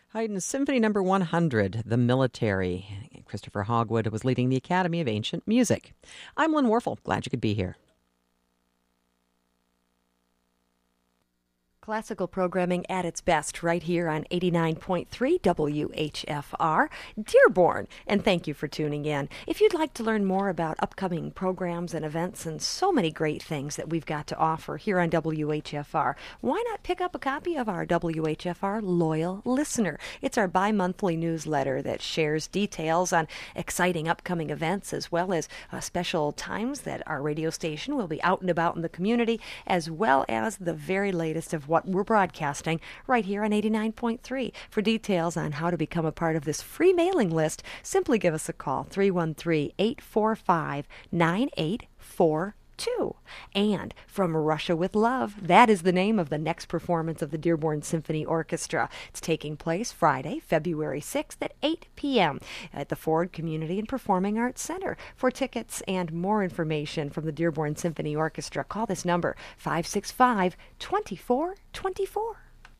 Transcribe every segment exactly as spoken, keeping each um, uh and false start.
Haydn's Symphony Number one hundred, The Military. Christopher Hogwood was leading the Academy of Ancient Music. I'm Lynn Warfel. Glad you could be here. Classical programming at its best right here on eighty-nine point three W H F R, Dearborn. And thank you for tuning in. If you'd like to learn more about upcoming programs and events and so many great things that we've got to offer here on W H F R, why not pick up a copy of our W H F R Loyal Listener? It's our bi-monthly newsletter that shares details on exciting upcoming events as well as uh, special times that our radio station will be out and about in the community, as well as the very latest of what we're broadcasting right here on eighty-nine point three. For details on how to become a part of this free mailing list, simply give us a call, three one three, eight four five, nine eight four two. And From Russia with Love, that is the name of the next performance of the Dearborn Symphony Orchestra. It's taking place Friday, February sixth at eight p.m. at the Ford Community and Performing Arts Center. For tickets and more information from the Dearborn Symphony Orchestra, call this number, five six five, two four two four.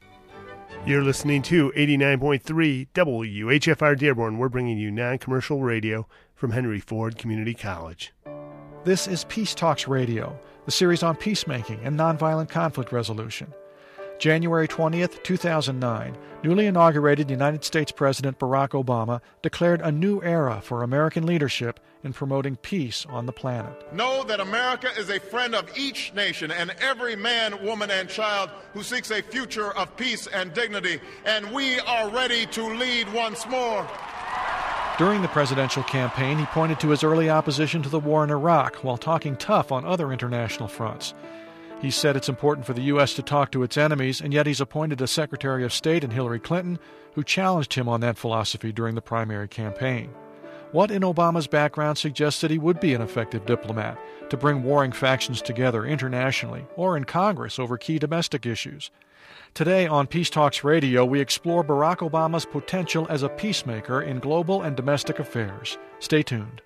You're listening to eighty-nine point three W H F R Dearborn. We're bringing you non-commercial radio from Henry Ford Community College. This is Peace Talks Radio, the series on peacemaking and nonviolent conflict resolution. January twentieth, two thousand nine, newly inaugurated United States President Barack Obama declared a new era for American leadership in promoting peace on the planet. Know that America is a friend of each nation and every man, woman, and child who seeks a future of peace and dignity, and we are ready to lead once more. During the presidential campaign, he pointed to his early opposition to the war in Iraq while talking tough on other international fronts. He said it's important for the U S to talk to its enemies, and yet he's appointed a Secretary of State in Hillary Clinton who challenged him on that philosophy during the primary campaign. What in Obama's background suggests that he would be an effective diplomat to bring warring factions together internationally or in Congress over key domestic issues? Today on Peace Talks Radio, we explore Barack Obama's potential as a peacemaker in global and domestic affairs. Stay tuned.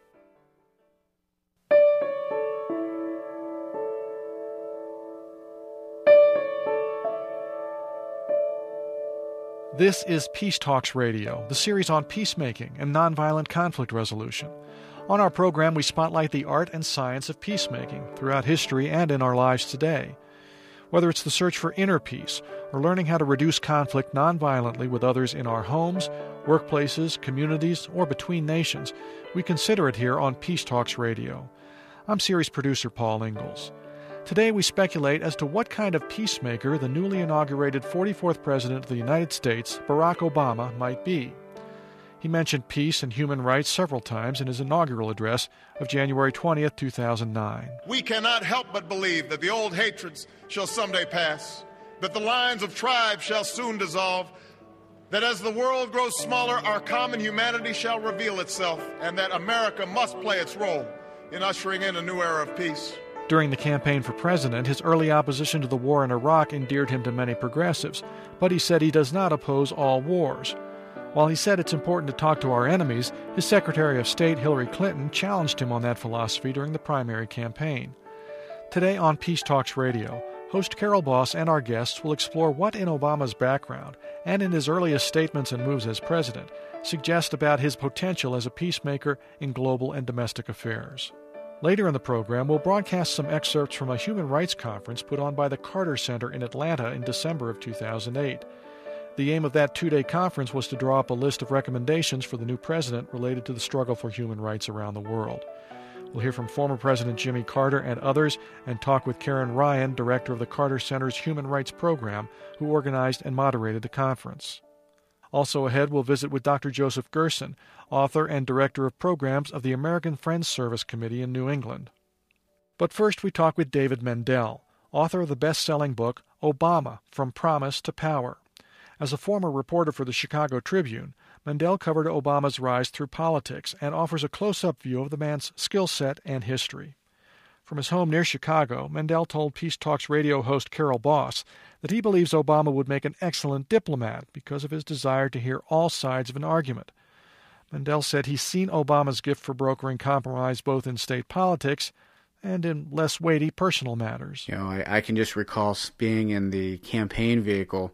This is Peace Talks Radio, the series on peacemaking and nonviolent conflict resolution. On our program, we spotlight the art and science of peacemaking throughout history and in our lives today. Whether it's the search for inner peace or learning how to reduce conflict nonviolently with others in our homes, workplaces, communities, or between nations, we consider it here on Peace Talks Radio. I'm series producer Paul Ingalls. Today we speculate as to what kind of peacemaker the newly inaugurated forty-fourth President of the United States, Barack Obama, might be. He mentioned peace and human rights several times in his inaugural address of January twentieth, two thousand nine. We cannot help but believe that the old hatreds shall someday pass, that the lines of tribes shall soon dissolve, that as the world grows smaller, our common humanity shall reveal itself, and that America must play its role in ushering in a new era of peace. During the campaign for president, his early opposition to the war in Iraq endeared him to many progressives, but he said he does not oppose all wars. While he said it's important to talk to our enemies, his Secretary of State, Hillary Clinton, challenged him on that philosophy during the primary campaign. Today on Peace Talks Radio, host Carol Boss and our guests will explore what in Obama's background and in his earliest statements and moves as president suggest about his potential as a peacemaker in global and domestic affairs. Later in the program, we'll broadcast some excerpts from a human rights conference put on by the Carter Center in Atlanta in December of two thousand eight. The aim of that two-day conference was to draw up a list of recommendations for the new president related to the struggle for human rights around the world. We'll hear from former President Jimmy Carter and others and talk with Karen Ryan, director of the Carter Center's Human Rights Program, who organized and moderated the conference. Also ahead, we'll visit with Doctor Joseph Gerson, author and director of programs of the American Friends Service Committee in New England. But first we talk with David Mendell, author of the best-selling book Obama, From Promise to Power. As a former reporter for the Chicago Tribune, Mendell covered Obama's rise through politics and offers a close-up view of the man's skill set and history. From his home near Chicago, Mendell told Peace Talks radio host Carol Boss that he believes Obama would make an excellent diplomat because of his desire to hear all sides of an argument. Mendell said he's seen Obama's gift for brokering compromise both in state politics and in less weighty personal matters. You know, I, I can just recall being in the campaign vehicle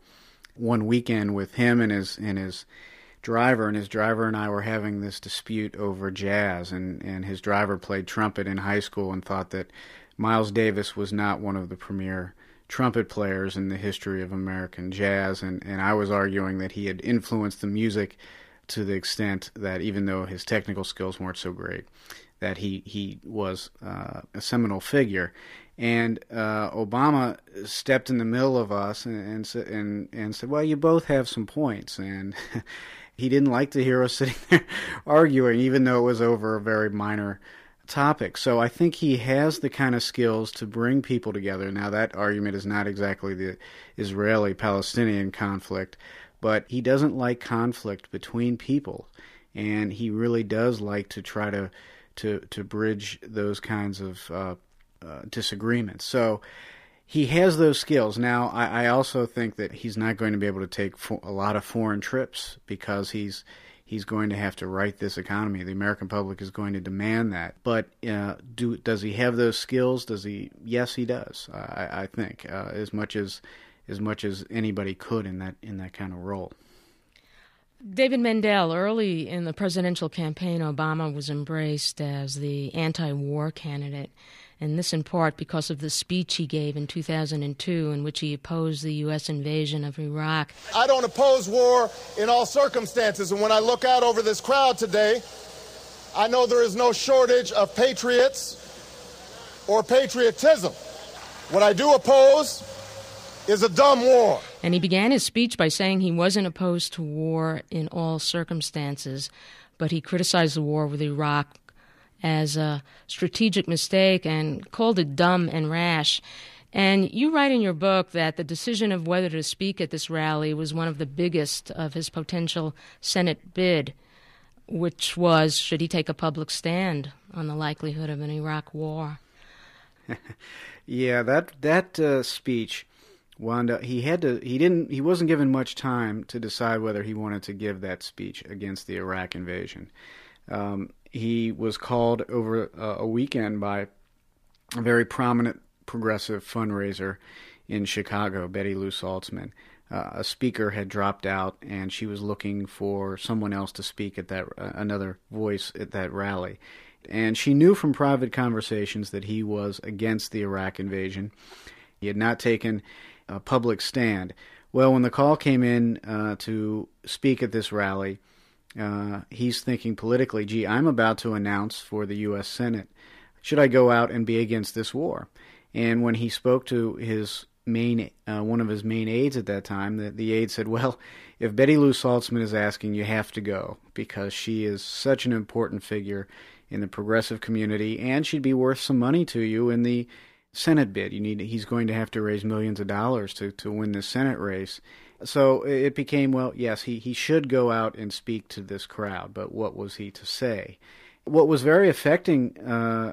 one weekend with him and his and his driver, and his driver and I were having this dispute over jazz, and, and his driver played trumpet in high school and thought that Miles Davis was not one of the premier trumpet players in the history of American jazz, and, and I was arguing that he had influenced the music to the extent that even though his technical skills weren't so great, that he, he was uh, a seminal figure. And uh, Obama stepped in the middle of us and, and, and, and said, well, you both have some points. And he didn't like to hear us sitting there arguing, even though it was over a very minor topic. So I think he has the kind of skills to bring people together. Now, that argument is not exactly the Israeli-Palestinian conflict, but he doesn't like conflict between people, and he really does like to try to to, to bridge those kinds of uh, uh, disagreements. So he has those skills. Now, I, I also think that he's not going to be able to take fo- a lot of foreign trips because he's He's going to have to right this economy. The American public is going to demand that. But uh, do does he have those skills? Does he? Yes, he does. Uh, I, I think uh, as much as as much as anybody could in that in that kind of role. David Mendel, early in the presidential campaign, Obama was embraced as the anti-war candidate, and this in part because of the speech he gave in two thousand two in which he opposed the U S invasion of Iraq. I don't oppose war in all circumstances, and when I look out over this crowd today, I know there is no shortage of patriots or patriotism. What I do oppose is a dumb war. And he began his speech by saying he wasn't opposed to war in all circumstances, but he criticized the war with Iraq as a strategic mistake and called it dumb and rash. And you write in your book that the decision of whether to speak at this rally was one of the biggest of his potential Senate bid, which was, should he take a public stand on the likelihood of an Iraq war? Yeah, that that uh, speech wound up, he had to he didn't he wasn't given much time to decide whether he wanted to give that speech against the Iraq invasion. Um, he was called over uh, a weekend by a very prominent progressive fundraiser in Chicago, Betty Lou Saltzman. Uh, a speaker had dropped out, and she was looking for someone else to speak at that uh, another voice at that rally. And she knew from private conversations that he was against the Iraq invasion. He had not taken a public stand. Well, when the call came in uh, to speak at this rally, uh, he's thinking politically, gee, I'm about to announce for the U S Senate, should I go out and be against this war? And when he spoke to his main, uh, one of his main aides at that time, the, the aide said, well, if Betty Lou Saltzman is asking, you have to go, because she is such an important figure in the progressive community, and she'd be worth some money to you in the Senate bid. You need he's going to have to raise millions of dollars to, to win this Senate race. So it became, well, yes, he, he should go out and speak to this crowd, but what was he to say? What was very affecting uh,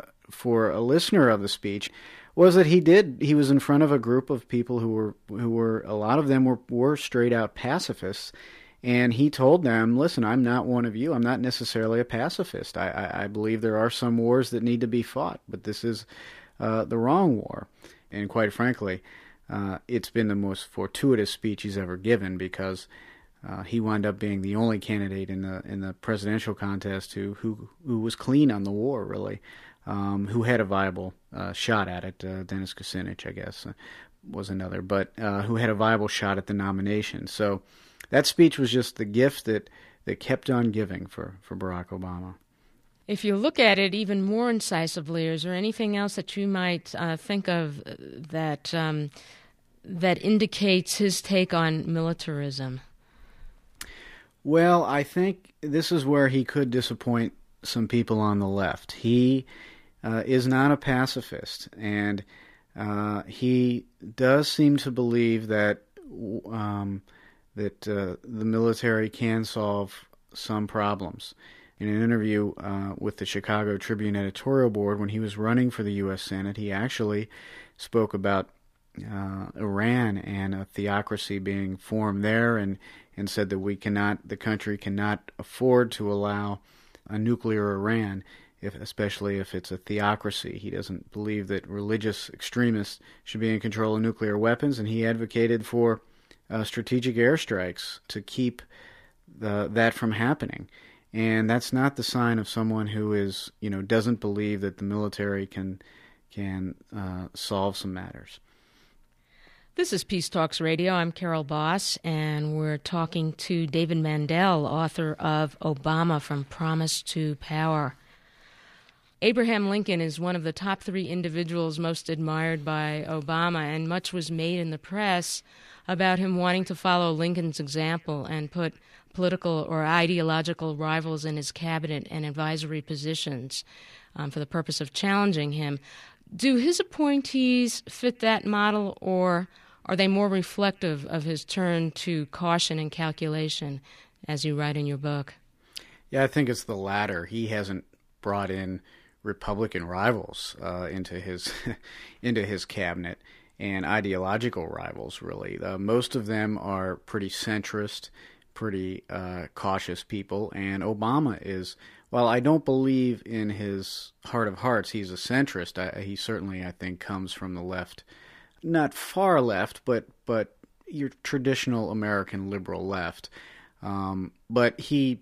for a listener of the speech was that he did he was in front of a group of people who were who were a lot of them were, were straight out pacifists. And he told them, listen, I'm not one of you. I'm not necessarily a pacifist. I, I, I believe there are some wars that need to be fought, but this is uh, the wrong war. And quite frankly, uh, it's been the most fortuitous speech he's ever given, because uh, he wound up being the only candidate in the in the presidential contest who who, who was clean on the war, really, um, who had a viable uh, shot at it. Uh, Dennis Kucinich, I guess, uh, was another, but uh, who had a viable shot at the nomination. So that speech was just the gift that, that kept on giving for, for Barack Obama. If you look at it even more incisively, is there anything else that you might uh, think of that um, that indicates his take on militarism? Well, I think this is where he could disappoint some people on the left. He uh, is not a pacifist, and uh, he does seem to believe that Um, that uh, the military can solve some problems. In an interview uh, with the Chicago Tribune editorial board, when he was running for the U S Senate, he actually spoke about uh, Iran and a theocracy being formed there, and, and said that we cannot, the country cannot afford to allow a nuclear Iran, if, especially if it's a theocracy. He doesn't believe that religious extremists should be in control of nuclear weapons, and he advocated for uh, strategic airstrikes to keep the, that from happening. And that's not the sign of someone who is, you know, doesn't believe that the military can can uh, solve some matters. This is Peace Talks Radio. I'm Carol Boss, and we're talking to David Mandel, author of Obama, From Promise to Power. Abraham Lincoln is one of the top three individuals most admired by Obama, and much was made in the press about him wanting to follow Lincoln's example and put political or ideological rivals in his cabinet and advisory positions um, for the purpose of challenging him. Do his appointees fit that model, or are they more reflective of his turn to caution and calculation, as you write in your book? Yeah, I think it's the latter. He hasn't brought in Republican rivals uh, into his into his cabinet, and ideological rivals, really. Uh, most of them are pretty centrist, pretty uh, cautious people, and Obama is, while I don't believe in his heart of hearts he's a centrist, I, he certainly, I think, comes from the left. Not far left, but, but your traditional American liberal left. Um, but he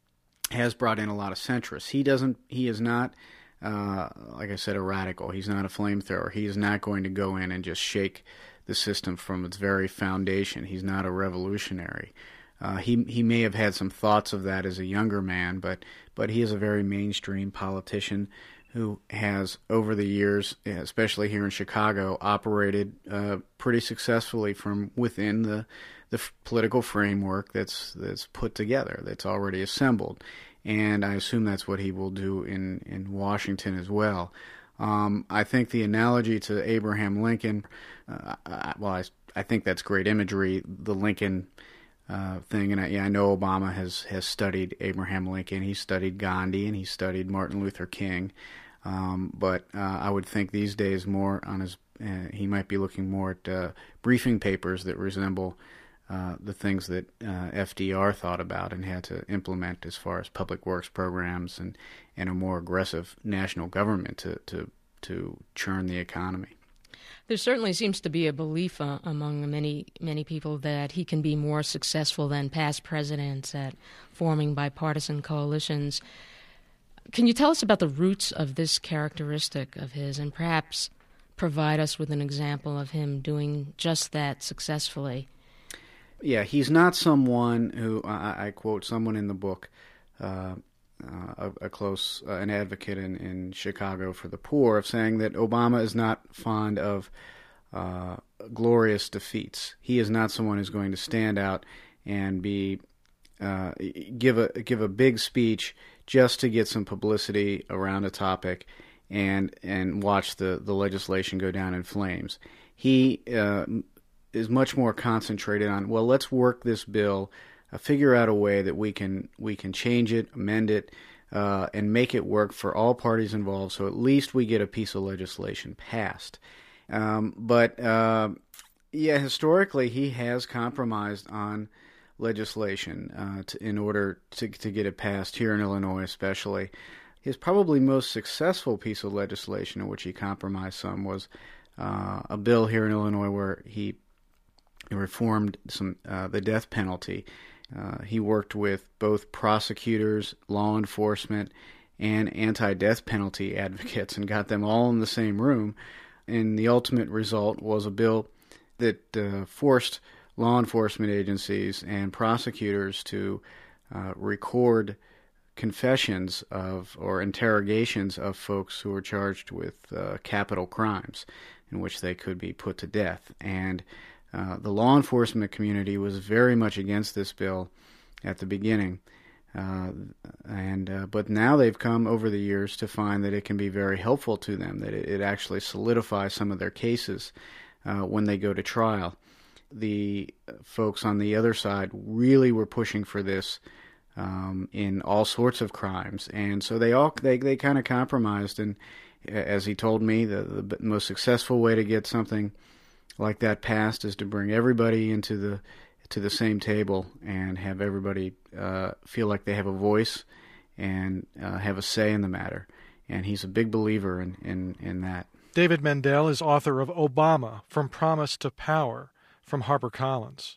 has brought in a lot of centrists. He doesn't, he is not... Uh, like I said, a radical. He's not a flamethrower. He is not going to go in and just shake the system from its very foundation. He's not a revolutionary. Uh, he he may have had some thoughts of that as a younger man, but but he is a very mainstream politician who has, over the years, especially here in Chicago, operated uh, pretty successfully from within the the f- political framework that's that's put together, that's already assembled. And I assume that's what he will do in, in Washington as well. Um, I think the analogy to Abraham Lincoln, uh, I, well, I, I think that's great imagery, the Lincoln uh, thing. And I, yeah, I know Obama has, has studied Abraham Lincoln. He studied Gandhi, and he studied Martin Luther King. Um, but uh, I would think these days more on his, uh, he might be looking more at uh, briefing papers that resemble Uh, the things that uh, F D R thought about and had to implement as far as public works programs and, and a more aggressive national government to, to, to churn the economy. There certainly seems to be a belief uh, among many many people that he can be more successful than past presidents at forming bipartisan coalitions. Can you tell us about the roots of this characteristic of his, and perhaps provide us with an example of him doing just that successfully? Yeah, he's not someone who, I, I quote someone in the book, uh, uh, a, a close, uh, an advocate in, in Chicago for the poor, of saying that Obama is not fond of uh, glorious defeats. He is not someone who's going to stand out and be uh, give a give a big speech just to get some publicity around a topic and and watch the, the legislation go down in flames. He uh, is much more concentrated on, well, let's work this bill, uh, figure out a way that we can we can change it, amend it, uh, and make it work for all parties involved, so at least we get a piece of legislation passed. Um, but, uh, yeah, historically, he has compromised on legislation uh, to, in order to, to get it passed, here in Illinois especially. His probably most successful piece of legislation in which he compromised some was uh, a bill here in Illinois where he reformed some uh, the death penalty. Uh, he worked with both prosecutors, law enforcement, and anti-death penalty advocates and got them all in the same room. And the ultimate result was a bill that uh, forced law enforcement agencies and prosecutors to uh, record confessions of or interrogations of folks who were charged with uh, capital crimes in which they could be put to death. And Uh, the law enforcement community was very much against this bill at the beginning, uh, and uh, but now they've come over the years to find that it can be very helpful to them, that it, it actually solidifies some of their cases uh, when they go to trial. The folks on the other side really were pushing for this um, in all sorts of crimes, and so they all they they kind of compromised. And as he told me, the, the most successful way to get something like that passed is to bring everybody into the to the same table and have everybody uh, feel like they have a voice and uh, have a say in the matter. And he's a big believer in, in, in that. David Mandel is author of Obama, From Promise to Power, from HarperCollins.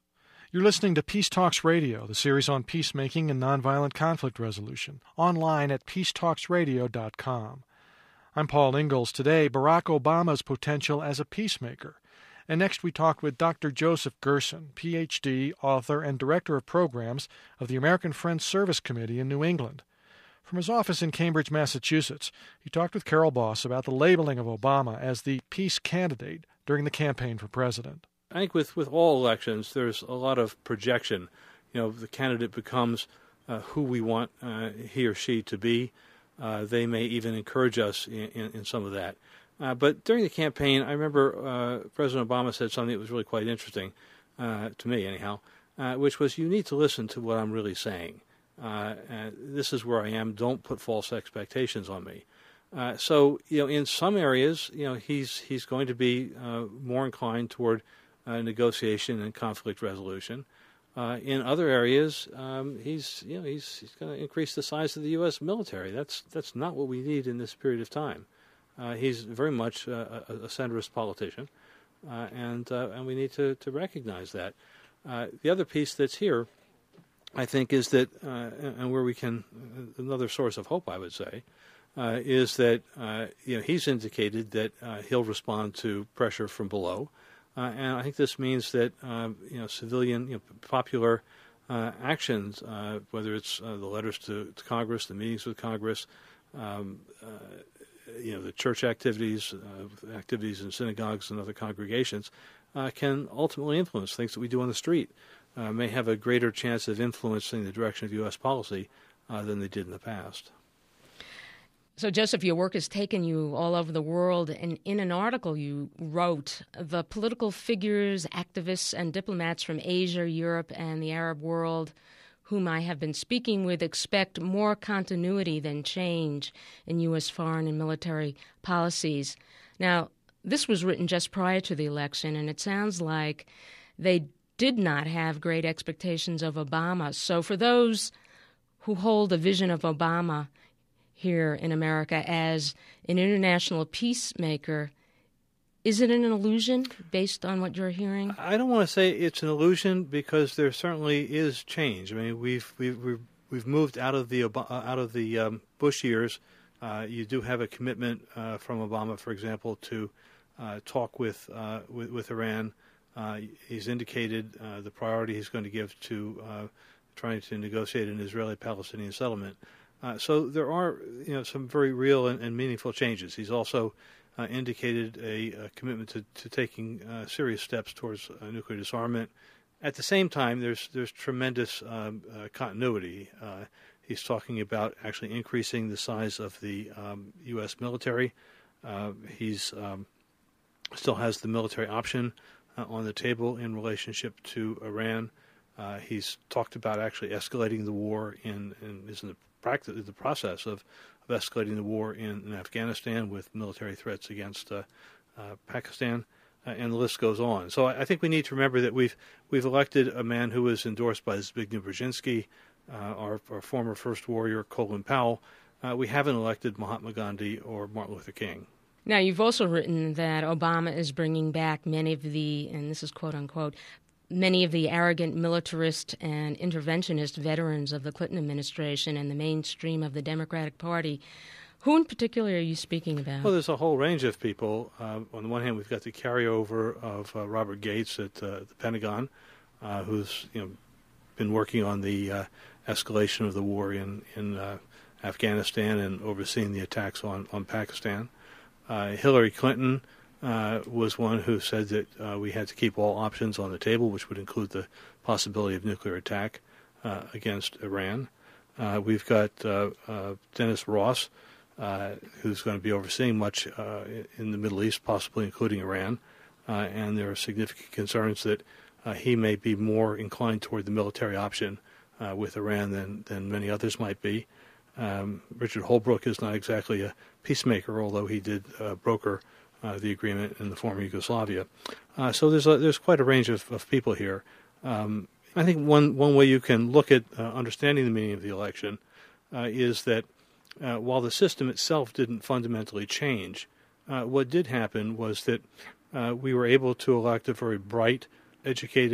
You're listening to Peace Talks Radio, the series on peacemaking and nonviolent conflict resolution, online at peace talks radio dot com. I'm Paul Ingalls. Today, Barack Obama's potential as a peacemaker. And next we talk with Doctor Joseph Gerson, P H D, author, and Director of Programs of the American Friends Service Committee in New England. From his office in Cambridge, Massachusetts, he talked with Carol Boss about the labeling of Obama as the peace candidate during the campaign for president. I think with, with all elections, there's a lot of projection. You know, the candidate becomes uh, who we want uh, he or she to be. Uh, they may even encourage us in, in, in some of that. Uh, but during the campaign, I remember uh, President Obama said something that was really quite interesting, uh, to me anyhow, uh, which was, you need to listen to what I'm really saying. Uh, and this is where I am. Don't put false expectations on me. Uh, so, you know, in some areas, you know, he's he's going to be uh, more inclined toward uh, negotiation and conflict resolution. Uh, in other areas, um, he's you know he's he's going to increase the size of the U S military. That's that's not what we need in this period of time. Uh, he's very much uh, a, a centrist politician, uh, and uh, and we need to, to recognize that. Uh, the other piece that's here, I think, is that, uh, and where we can, another source of hope, I would say, uh, is that uh, you know he's indicated that uh, he'll respond to pressure from below, uh, and I think this means that uh, you know civilian, you know, popular uh, actions, uh, whether it's uh, the letters to, to Congress, the meetings with Congress. Um, uh, you know, the church activities, uh, activities in synagogues and other congregations, uh, can ultimately influence things that we do on the street, uh, may have a greater chance of influencing the direction of U S policy uh, than they did in the past. So, Joseph, your work has taken you all over the world, and in an article you wrote, the political figures, activists, and diplomats from Asia, Europe, and the Arab world whom I have been speaking with expect more continuity than change in U S foreign and military policies. Now, this was written just prior to the election, and it sounds like they did not have great expectations of Obama. So for those who hold a vision of Obama here in America as an international peacemaker, is it an illusion based on what you're hearing? I don't want to say it's an illusion because there certainly is change. I mean, we've we've we've, we've moved out of the out of the um, Bush years. Uh, you do have a commitment uh, from Obama, for example, to uh, talk with, uh, with with Iran. Uh, he's indicated uh, the priority he's going to give to uh, trying to negotiate an Israeli-Palestinian settlement. Uh, so there are, you know, some very real and, and meaningful changes. He's also Uh, indicated a, a commitment to, to taking uh, serious steps towards uh, nuclear disarmament. At the same time, there's there's tremendous um, uh, continuity. Uh, he's talking about actually increasing the size of the um, U S military. Uh, he's um, still has the military option uh, on the table in relationship to Iran. Uh, he's talked about actually escalating the war in, in is in the practice, the process of of escalating the war in, in Afghanistan with military threats against uh, uh, Pakistan, uh, and the list goes on. So I, I think we need to remember that we've we've elected a man who was endorsed by Zbigniew Brzezinski, uh, our, our former first warrior, Colin Powell. Uh, we haven't elected Mahatma Gandhi or Martin Luther King. Now, you've also written that Obama is bringing back many of the, and this is quote-unquote, many of the arrogant militarist and interventionist veterans of the Clinton administration and the mainstream of the Democratic Party. Who in particular are you speaking about? Well, there's a whole range of people. Uh, on the one hand, we've got the carryover of uh, Robert Gates at uh, the Pentagon, uh, who's you know been working on the uh, escalation of the war in in uh, Afghanistan and overseeing the attacks on on Pakistan. Uh, Hillary Clinton Uh, was one who said that uh, we had to keep all options on the table, which would include the possibility of nuclear attack uh, against Iran. Uh, we've got uh, uh, Dennis Ross, uh, who's going to be overseeing much uh, in the Middle East, possibly including Iran, uh, and there are significant concerns that uh, he may be more inclined toward the military option uh, with Iran than, than many others might be. Um, Richard Holbrooke is not exactly a peacemaker, although he did uh, broker Uh, the agreement in the former Yugoslavia. Uh, so there's a, there's quite a range of, of people here. Um, I think one, one way you can look at uh, understanding the meaning of the election uh, is that uh, while the system itself didn't fundamentally change, uh, what did happen was that uh, we were able to elect a very bright, educated,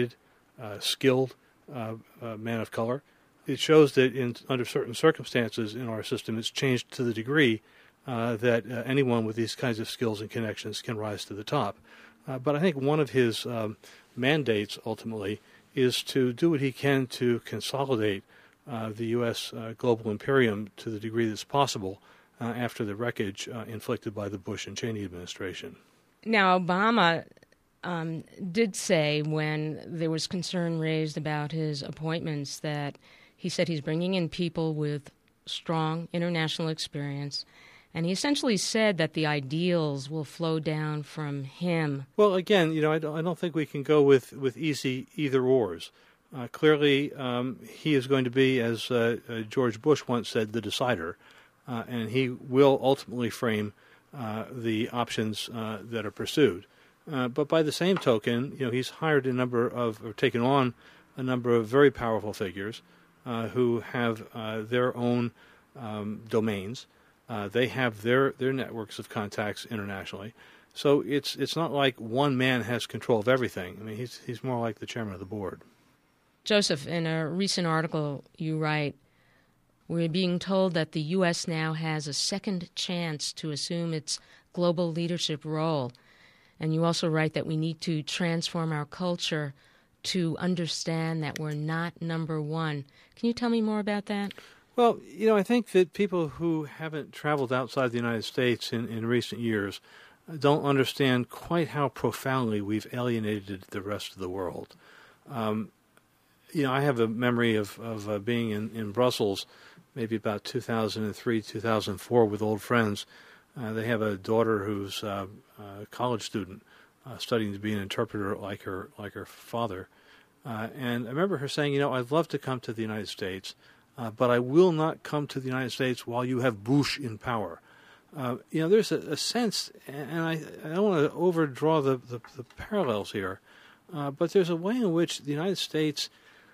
uh, skilled uh, uh, man of color. It shows that in under certain circumstances in our system, it's changed to the degree uh, that uh, anyone with these kinds of skills and connections can rise to the top. Uh, but I think one of his um, mandates ultimately is to do what he can to consolidate uh, the U S uh, global imperium to the degree that's possible uh, after the wreckage uh, inflicted by the Bush and Cheney administration. Now, Obama um, did say when there was concern raised about his appointments that he said he's bringing in people with strong international experience, and he essentially said that the ideals will flow down from him. Well, again, you know, I don't, I don't think we can go with, with easy either-ors. Uh, clearly, um, he is going to be, as uh, uh, George Bush once said, the decider, uh, and he will ultimately frame uh, the options uh, that are pursued. Uh, but by the same token, you know, he's hired a number of, or taken on a number of very powerful figures uh, who have uh, their own um, domains. Uh, they have their, their networks of contacts internationally. So it's it's not like one man has control of everything. I mean, he's he's more like the chairman of the board. Joseph, in a recent article you write, we're being told that the U S now has a second chance to assume its global leadership role. And you also write that we need to transform our culture to understand that we're not number one. Can you tell me more about that? Well, you know, I think that people who haven't traveled outside the United States in, in recent years don't understand quite how profoundly we've alienated the rest of the world. Um, you know, I have a memory of, of uh, being in, in Brussels maybe about two thousand three, two thousand four with old friends. Uh, they have a daughter who's uh, a college student uh, studying to be an interpreter like her like her father. Uh, and I remember her saying, you know, I'd love to come to the United States, uh, but I will not come to the United States while you have Bush in power. Uh, you know, there's a, a sense, and I, I don't want to overdraw the, the, the parallels here, uh, but there's a way in which the United States,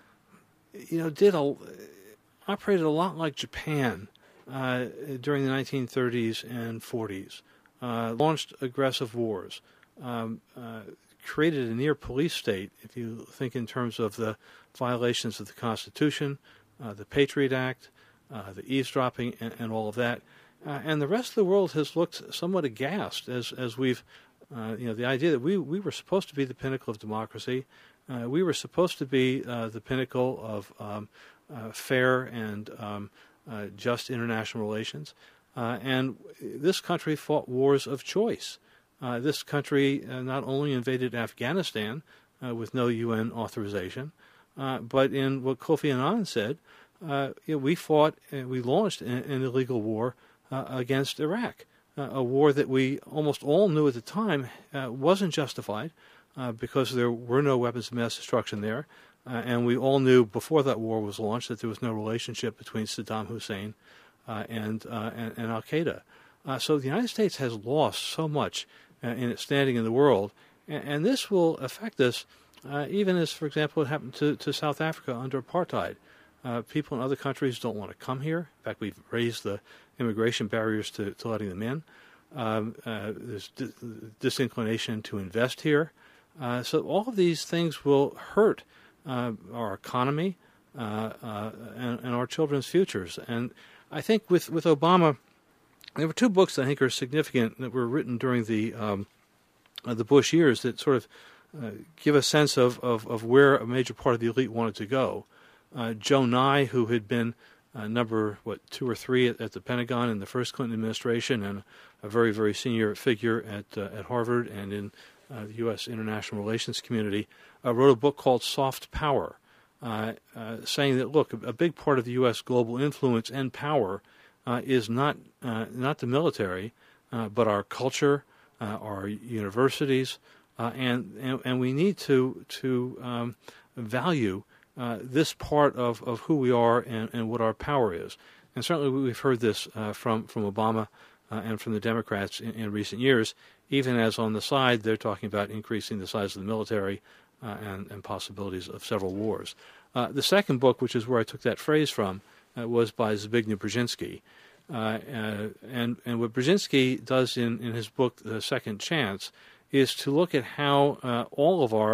you know, did a, operated a lot like Japan uh, during the nineteen thirties and forties, uh, launched aggressive wars, um, uh, created a near police state, if you think in terms of the violations of the Constitution, uh, the Patriot Act, uh, the eavesdropping, and, and all of that. Uh, and the rest of the world has looked somewhat aghast as as we've, uh, you know, the idea that we, we were supposed to be the pinnacle of democracy. Uh, we were supposed to be uh, the pinnacle of um, uh, fair and um, uh, just international relations. Uh, and this country fought wars of choice. Uh, this country uh, not only invaded Afghanistan uh, with no U N authorization, uh, but in what Kofi Annan said, uh, you know, we fought, uh, we launched an, an illegal war Uh, against Iraq, uh, a war that we almost all knew at the time uh, wasn't justified uh, because there were no weapons of mass destruction there, uh, and we all knew before that war was launched that there was no relationship between Saddam Hussein uh, and, uh, and and Al-Qaeda. Uh, so the United States has lost so much uh, in its standing in the world, and, and this will affect us uh, even as, for example, it happened to, to South Africa under apartheid. Uh, people in other countries don't want to come here. In fact, we've raised the immigration barriers to, to letting them in. Um, uh, there's d- disinclination to invest here. Uh, so all of these things will hurt uh, our economy uh, uh, and, and our children's futures. And I think with, with Obama, there were two books that I think are significant that were written during the um, uh, the Bush years that sort of uh, give a sense of, of, of where a major part of the elite wanted to go. Uh, Joe Nye, who had been uh, number, what, two or three at, at the Pentagon in the first Clinton administration and a very, very senior figure at uh, at Harvard and in uh, the U S international relations community, uh, wrote a book called Soft Power, uh, uh, saying that, look, a, a big part of the U S global influence and power uh, is not uh, not the military, uh, but our culture, uh, our universities, uh, and, and and we need to, to um, value Uh, this part of, of who we are and, and what our power is. And certainly we've heard this uh, from, from Obama uh, and from the Democrats in, in recent years, even as on the side they're talking about increasing the size of the military uh, and, and possibilities of several wars. Uh, the second book, which is where I took that phrase from, uh, was by Zbigniew Brzezinski. Uh, uh, and, and what Brzezinski does in, in his book, The Second Chance, is to look at how uh, all of our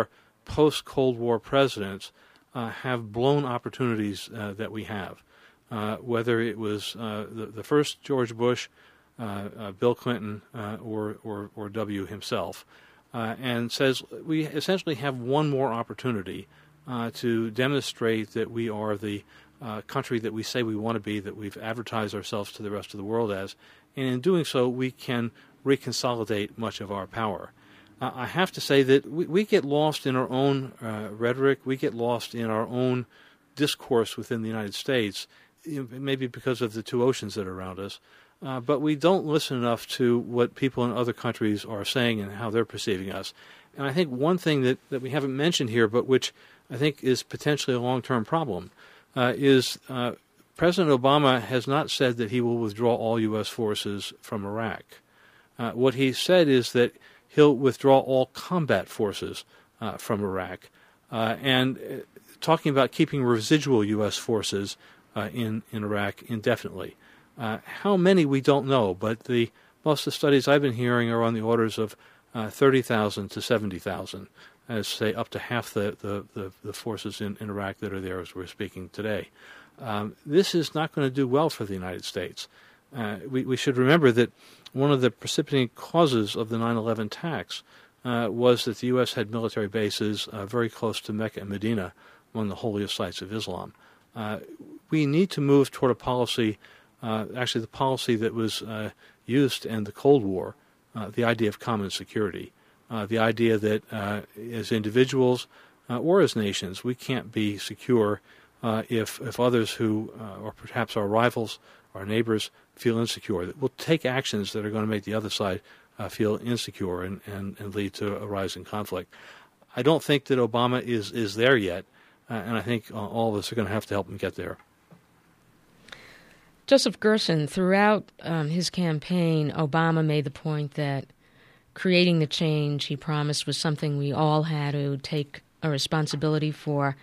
post-Cold War presidents uh, have blown opportunities uh, that we have. Uh, whether it was uh, the, the first George Bush, uh, uh, Bill Clinton, uh, or, or or W himself, uh, and says we essentially have one more opportunity uh, to demonstrate that we are the uh, country that we say we want to be, that we've advertised ourselves to the rest of the world as, and in doing so we can reconsolidate much of our power. Uh, I have to say that we, we get lost in our own uh, rhetoric, we get lost in our own discourse within the United States, maybe because of the two oceans that are around us, uh, but we don't listen enough to what people in other countries are saying and how they're perceiving us. And I think one thing that, that we haven't mentioned here, but which I think is potentially a long-term problem, uh, is uh, President Obama has not said that he will withdraw all U S forces from Iraq. Uh, what he said is that he'll withdraw all combat forces uh, from Iraq, uh, and uh, talking about keeping residual U S forces Uh, in, in Iraq indefinitely. Uh, how many, we don't know, but the most of the studies I've been hearing are on the orders of uh, thirty thousand to seventy thousand, as say up to half the, the, the, the forces in, in Iraq that are there as we're speaking today. Um, this is not going to do well for the United States. Uh, we, we should remember that one of the precipitating causes of the nine eleven attacks uh, was that the U S had military bases uh, very close to Mecca and Medina, among the holiest sites of Islam. Uh, we need to move toward a policy, uh, actually the policy that was uh, used in the Cold War, uh, the idea of common security, uh, the idea that uh, as individuals uh, or as nations, we can't be secure uh, if, if others who, uh, or perhaps our rivals, our neighbors, feel insecure. That we'll take actions that are going to make the other side uh, feel insecure and, and, and lead to a rise in conflict. I don't think that Obama is, is there yet. Uh, and I think uh, all of us are going to have to help him get there. Joseph Gerson, throughout um, his campaign, Obama made the point that creating the change he promised was something we all had to take a responsibility for.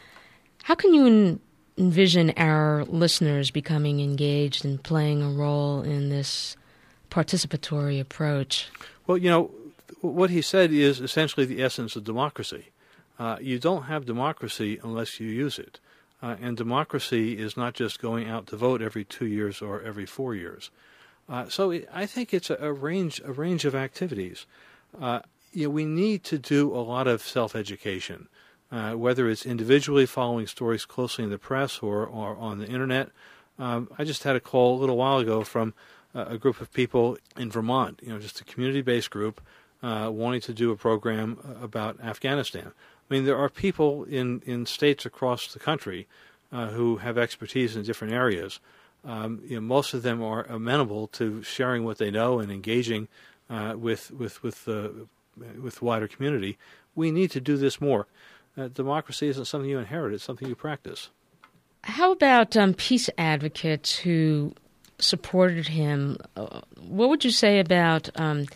How can you en- envision our listeners becoming engaged and playing a role in this participatory approach? Well, you know, what he said is essentially the essence of democracy. Uh, you don't have democracy unless you use it. Uh, and democracy is not just going out to vote every two years or every four years. Uh, so it, I think it's a, a range a range of activities. Uh, you know, we need to do a lot of self-education, uh, whether it's individually following stories closely in the press or, or on the Internet. Um, I just had a call a little while ago from uh, a group of people in Vermont, you know, just a community-based group uh, wanting to do a program about Afghanistan. I mean, there are people in, in states across the country uh, who have expertise in different areas. Um, you know, most of them are amenable to sharing what they know and engaging uh, with with with the with the wider community. We need to do this more. Uh, democracy isn't something you inherit; it's something you practice. How about um, peace advocates who supported him? Uh, what would you say about um,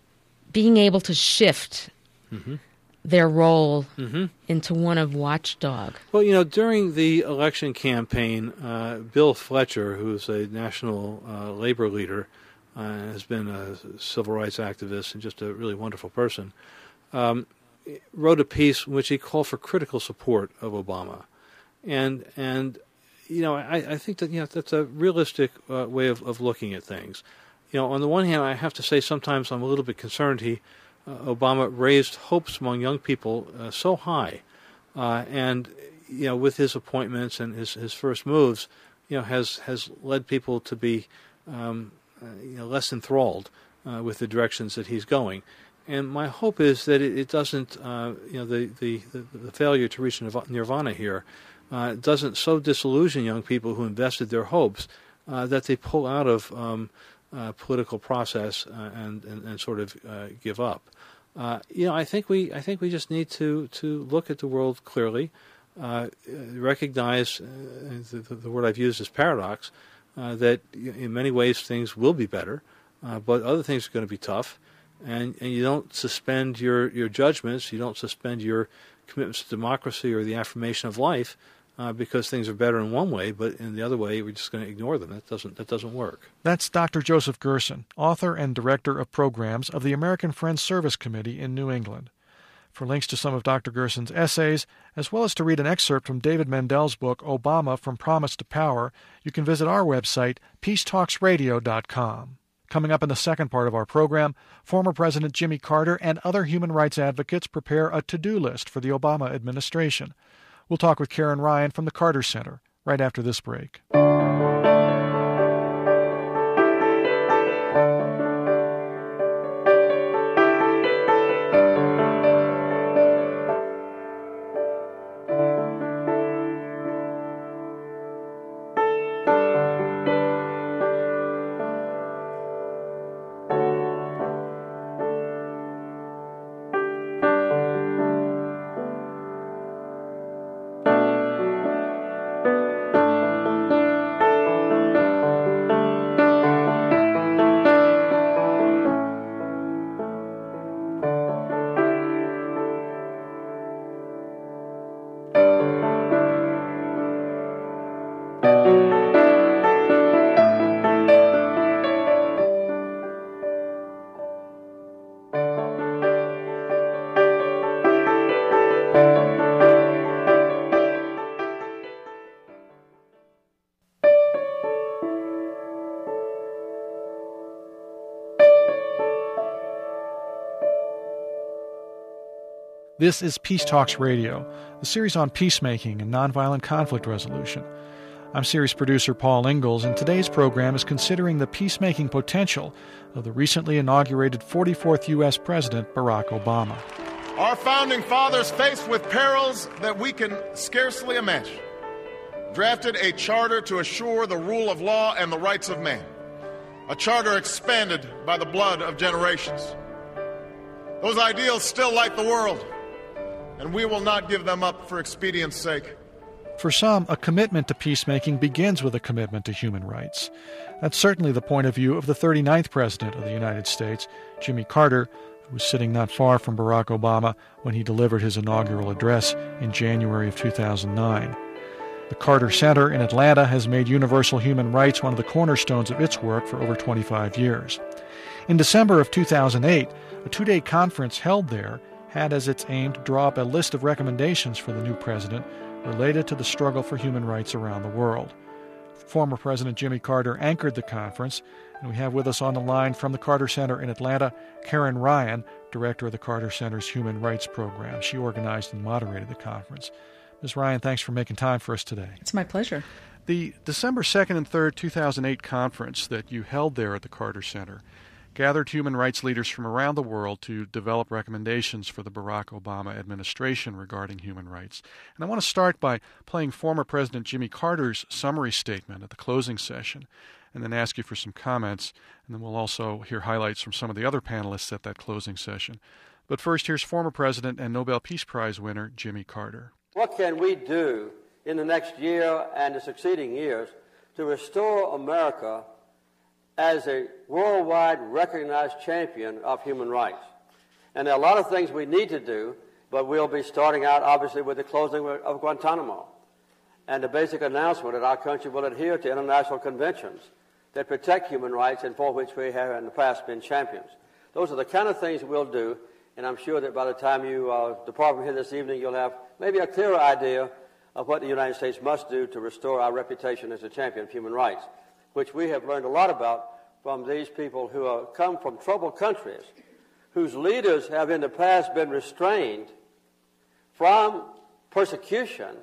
being able to shift mm-hmm. their role mm-hmm. into one of watchdog? Well, you know, during the election campaign, uh, Bill Fletcher, who's a national uh, labor leader, uh, has been a civil rights activist and just a really wonderful person, um, wrote a piece in which he called for critical support of Obama. And, and you know, I, I think that, you know, that's a realistic uh, way of, of looking at things. You know, on the one hand, I have to say sometimes I'm a little bit concerned he Uh, Obama raised hopes among young people uh, so high, uh, and you know, with his appointments and his, his first moves, you know, has has led people to be um, uh, you know, less enthralled uh, with the directions that he's going. And my hope is that it, it doesn't, uh, you know, the, the, the, the failure to reach nirvana here uh, doesn't so disillusion young people who invested their hopes uh, that they pull out of um, uh, political process uh, and, and and sort of uh, give up. Uh, you know, I think we I think we just need to, to look at the world clearly, uh, recognize uh, the, the word I've used is paradox, uh, that in many ways things will be better, uh, but other things are going to be tough, and, and you don't suspend your, your judgments, you don't suspend your commitments to democracy or the affirmation of life uh, because things are better in one way, but in the other way we're just going to ignore them. That doesn't that doesn't work. That's Doctor Joseph Gerson, author and director of programs of the American Friends Service Committee in New England. For links to some of Doctor Gerson's essays, as well as to read an excerpt from David Mendel's book, Obama, From Promise to Power, you can visit our website, peace talks radio dot com. Coming up in the second part of our program, former President Jimmy Carter and other human rights advocates prepare a to-do list for the Obama administration. We'll talk with Karen Ryan from the Carter Center right after this break. This is Peace Talks Radio, the series on peacemaking and nonviolent conflict resolution. I'm series producer Paul Ingalls, and today's program is considering the peacemaking potential of the recently inaugurated forty-fourth U S President, Barack Obama. Our founding fathers, faced with perils that we can scarcely imagine, drafted a charter to assure the rule of law and the rights of man, a charter expanded by the blood of generations. Those ideals still light the world, and we will not give them up for expedience' sake. For some, a commitment to peacemaking begins with a commitment to human rights. That's certainly the point of view of the thirty-ninth President of the United States, Jimmy Carter, who was sitting not far from Barack Obama when he delivered his inaugural address in January of two thousand nine. The Carter Center in Atlanta has made universal human rights one of the cornerstones of its work for over twenty-five years. In December of two thousand eight, a two-day conference held there had as its aim to draw up a list of recommendations for the new president related to the struggle for human rights around the world. Former President Jimmy Carter anchored the conference, and we have with us on the line from the Carter Center in Atlanta, Karen Ryan, director of the Carter Center's Human Rights Program. She organized and moderated the conference. Miz Ryan, thanks for making time for us today. It's my pleasure. The December second and third, two thousand eight conference that you held there at the Carter Center gathered human rights leaders from around the world to develop recommendations for the Barack Obama administration regarding human rights. And I want to start by playing former President Jimmy Carter's summary statement at the closing session, and then ask you for some comments, and then we'll also hear highlights from some of the other panelists at that closing session. But first, here's former President and Nobel Peace Prize winner Jimmy Carter. What can we do in the next year and the succeeding years to restore America as a worldwide recognized champion of human rights? And there are a lot of things we need to do, but we'll be starting out, obviously, with the closing of Guantanamo and the basic announcement that our country will adhere to international conventions that protect human rights and for which we have in the past been champions. Those are the kind of things we'll do, and I'm sure that by the time you uh, depart from here this evening, you'll have maybe a clearer idea of what the United States must do to restore our reputation as a champion of human rights, which we have learned a lot about from these people who are, come from troubled countries, whose leaders have in the past been restrained from persecution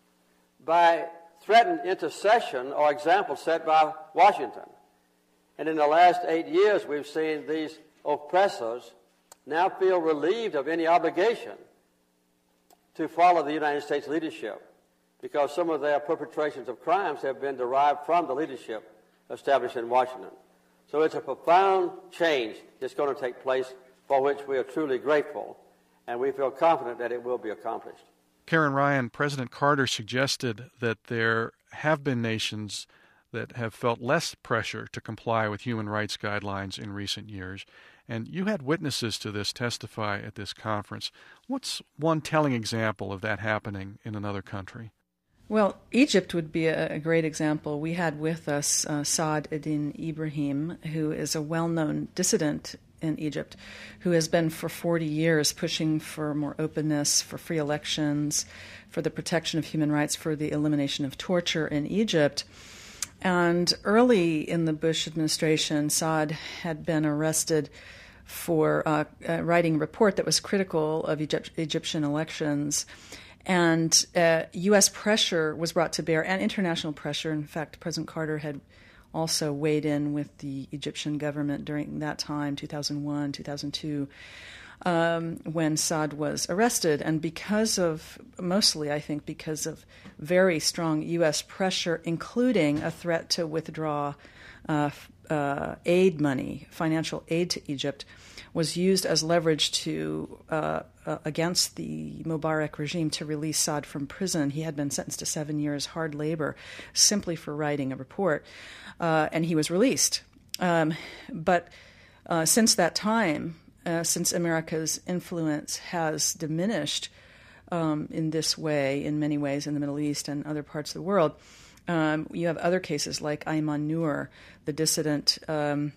by threatened intercession or example set by Washington. And in the last eight years, we've seen these oppressors now feel relieved of any obligation to follow the United States leadership, because some of their perpetrations of crimes have been derived from the leadership established in Washington. So it's a profound change that's going to take place, for which we are truly grateful, and we feel confident that it will be accomplished. Karen Ryan, President Carter suggested that there have been nations that have felt less pressure to comply with human rights guidelines in recent years, and you had witnesses to this testify at this conference. What's one telling example of that happening in another country? Well, Egypt would be a, a great example. We had with us uh, Saad Eddin Ibrahim, who is a well-known dissident in Egypt, who has been for forty years pushing for more openness, for free elections, for the protection of human rights, for the elimination of torture in Egypt. And early in the Bush administration, Saad had been arrested for uh, uh, writing a report that was critical of Egypt- Egyptian elections. And uh, U S pressure was brought to bear, and international pressure. In fact, President Carter had also weighed in with the Egyptian government during that time, two thousand one, two thousand two, um, when Saad was arrested. And because of, mostly I think because of very strong U S pressure, including a threat to withdraw uh, uh, aid money, financial aid to Egypt, was used as leverage to uh, uh, against the Mubarak regime to release Saad from prison. He had been sentenced to seven years hard labor simply for writing a report, uh, and he was released. Um, but uh, since that time, uh, since America's influence has diminished um, in this way, in many ways in the Middle East and other parts of the world, um, you have other cases like Ayman Noor, the dissident um,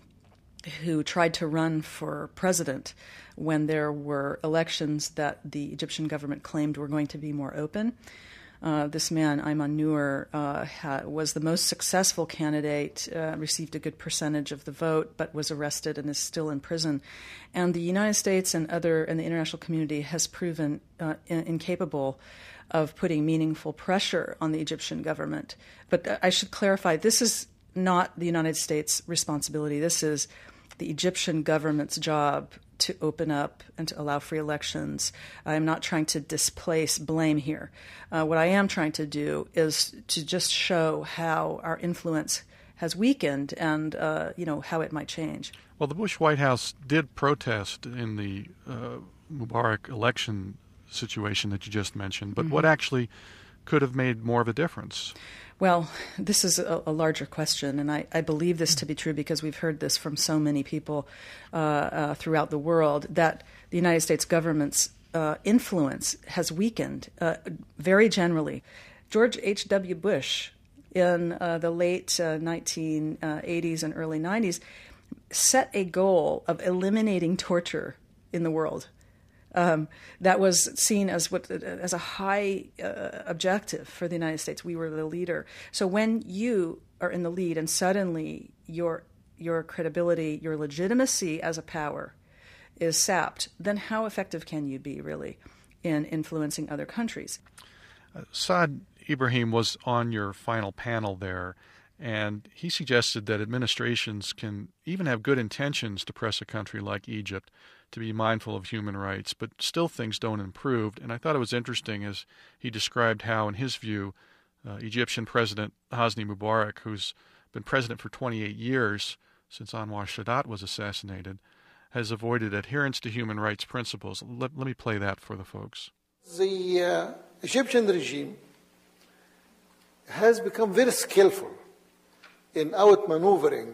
who tried to run for president when there were elections that the Egyptian government claimed were going to be more open. Uh, this man, Ayman Noor, uh, ha- was the most successful candidate, uh, received a good percentage of the vote, but was arrested and is still in prison. And the United States and other and the international community has proven uh, in- incapable of putting meaningful pressure on the Egyptian government. But uh, I should clarify, this is not the United States' responsibility. This is the Egyptian government's job to open up and to allow free elections. I'm not trying to displace blame here. Uh, what I am trying to do is to just show how our influence has weakened and, uh, you know, how it might change. Well, the Bush White House did protest in the uh, Mubarak election situation that you just mentioned, but mm-hmm. what actually could have made more of a difference? Well, this is a, a larger question, and I, I believe this to be true because we've heard this from so many people uh, uh, throughout the world, that the United States government's uh, influence has weakened uh, very generally. George H W. Bush, in uh, the late uh, nineteen eighties and early nineties, set a goal of eliminating torture in the world. Um, that was seen as what as a high uh, objective for the United States. We were the leader. So when you are in the lead and suddenly your your credibility, your legitimacy as a power is sapped, then how effective can you be really in influencing other countries? Uh, Saad Ibrahim was on your final panel there, and he suggested that administrations can even have good intentions to press a country like Egypt to be mindful of human rights, but still things don't improve. And I thought it was interesting as he described how, in his view, uh, Egyptian President Hosni Mubarak, who's been president for twenty-eight years since Anwar Sadat was assassinated, has avoided adherence to human rights principles. Let, let me play that for the folks. The uh, Egyptian regime has become very skillful in outmaneuvering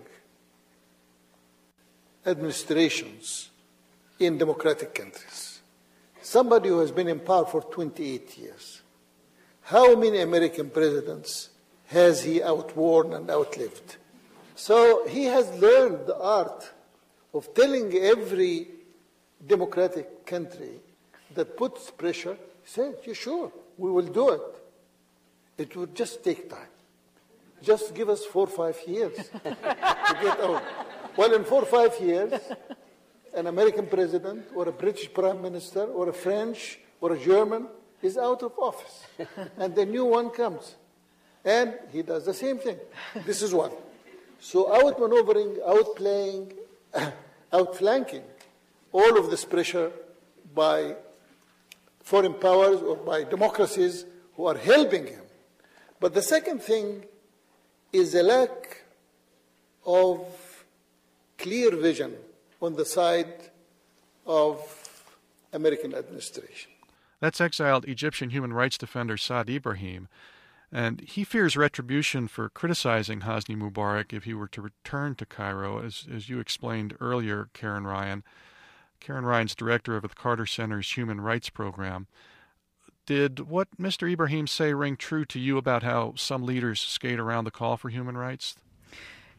administrations in democratic countries. Somebody who has been in power for twenty-eight years. How many American presidents has he outworn and outlived? So he has learned the art of telling every democratic country that puts pressure, say, "You sure, we will do it. It would just take time. Just give us four or five years to get out." Well, in four or five years, an American president or a British prime minister or a French or a German is out of office. And the new one comes. And he does the same thing. This is one. So outmaneuvering, outplaying, outflanking all of this pressure by foreign powers or by democracies who are helping him. But the second thing is a lack of clear vision on the side of American administration. That's exiled Egyptian human rights defender Saad Ibrahim, and he fears retribution for criticizing Hosni Mubarak if he were to return to Cairo, as, as you explained earlier, Karen Ryan. Karen Ryan's director of the Carter Center's Human Rights Program. Did what Mister Ibrahim say ring true to you about how some leaders skate around the call for human rights?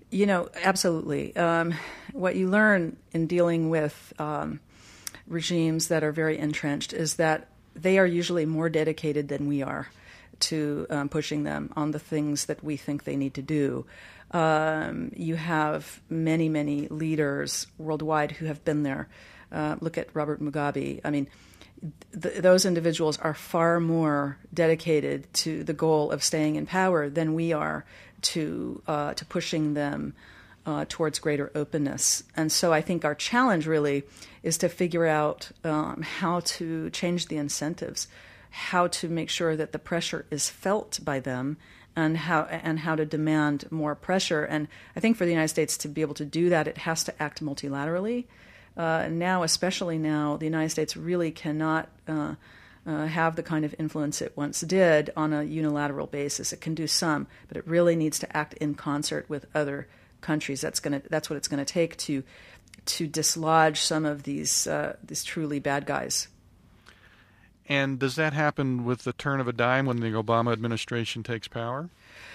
You know, absolutely. Um, what you learn in dealing with um, regimes that are very entrenched is that they are usually more dedicated than we are to um, pushing them on the things that we think they need to do. Um, you have many, many leaders worldwide who have been there. Uh, look at Robert Mugabe. I mean, th- those individuals are far more dedicated to the goal of staying in power than we are to uh, to pushing them uh, towards greater openness. And so I think our challenge really is to figure out um, how to change the incentives, how to make sure that the pressure is felt by them, and how and how to demand more pressure. And I think for the United States to be able to do that, it has to act multilaterally. Uh, now, especially now, the United States really cannot uh, uh, have the kind of influence it once did on a unilateral basis. It can do some, but it really needs to act in concert with other countries. That's going to that's what it's going to take to to dislodge some of these uh, these truly bad guys. And does that happen with the turn of a dime when the Obama administration takes power?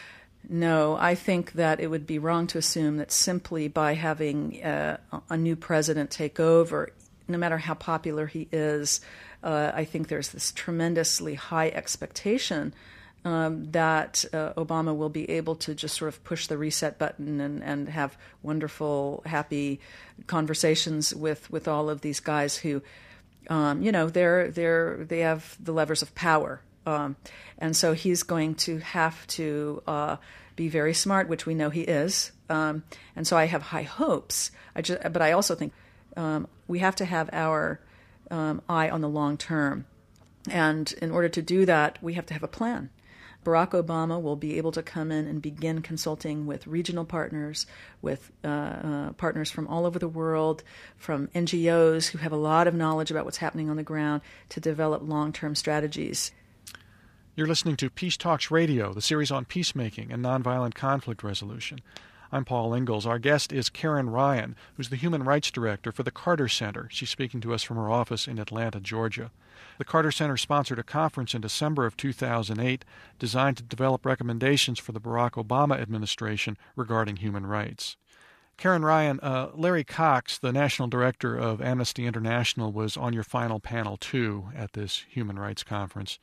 No, I think that it would be wrong to assume that simply by having uh, a new president take over, no matter how popular he is, uh, I think there's this tremendously high expectation um, that uh, Obama will be able to just sort of push the reset button and, and have wonderful, happy conversations with, with all of these guys who, um, you know, they're they're they have the levers of power. Um, and so he's going to have to uh, be very smart, which we know he is. Um, and so I have high hopes. I just, but I also think um, we have to have our um, eye on the long term. And in order to do that, we have to have a plan. Barack Obama will be able to come in and begin consulting with regional partners, with uh, uh, partners from all over the world, from N G Os who have a lot of knowledge about what's happening on the ground to develop long-term strategies. You're listening to Peace Talks Radio, the series on peacemaking and nonviolent conflict resolution. I'm Paul Ingalls. Our guest is Karen Ryan, who's the Human Rights Director for the Carter Center. She's speaking to us from her office in Atlanta, Georgia. The Carter Center sponsored a conference in December of two thousand eight designed to develop recommendations for the Barack Obama administration regarding human rights. Karen Ryan, uh, Larry Cox, the National Director of Amnesty International, was on your final panel, too, at this Human Rights Conference.